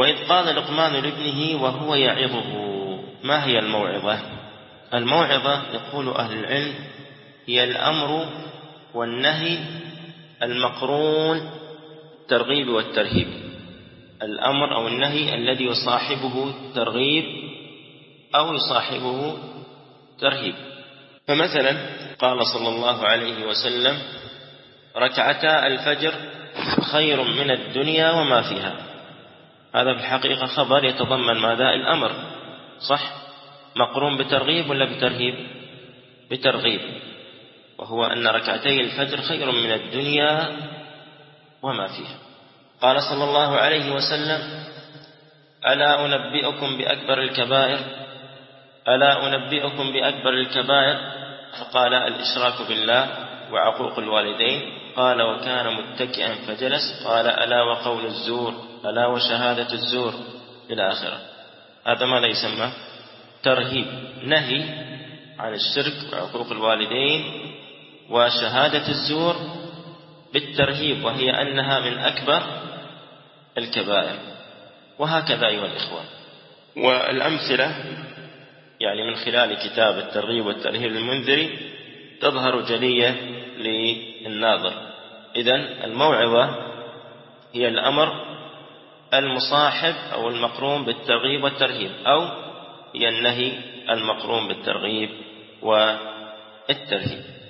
وإذ قال لقمان لابنه وهو يعظه. ما هي الموعظة؟ الموعظة يقول أهل العلم هي الأمر والنهي المقرون الترغيب والترهيب، الأمر أو النهي الذي يصاحبه ترغيب أو يصاحبه ترهيب. فمثلا قال صلى الله عليه وسلم ركعتا الفجر خير من الدنيا وما فيها. هذا في الحقيقة خبر يتضمن ماذا؟ الأمر، صح؟ مقرون بترغيب ولا بترهيب؟ بترغيب، وهو أن ركعتي الفجر خير من الدنيا وما فيها. قال صلى الله عليه وسلم ألا أنبئكم بأكبر الكبائر؟ ألا أنبئكم بأكبر الكبائر؟ فقال الإشراك بالله وعقوق الوالدين. قال وكان متكئا فجلس. قال ألا وقول الزور، ألا وشهادة الزور، إلى آخره. هذا ما لا يسمى ترهيب، نهي عن الشرك وعقوق الوالدين وشهادة الزور بالترهيب، وهي أنها من أكبر الكبائر. وهكذا أيها الإخوة. والأمثلة يعني من خلال كتاب الترغيب والترهيب للمنذري تظهر جلية للناظر. إذن الموعظة هي الأمر المصاحب أو المقرون بالترغيب والترهيب، أو هي النهي المقرون بالترغيب والترهيب.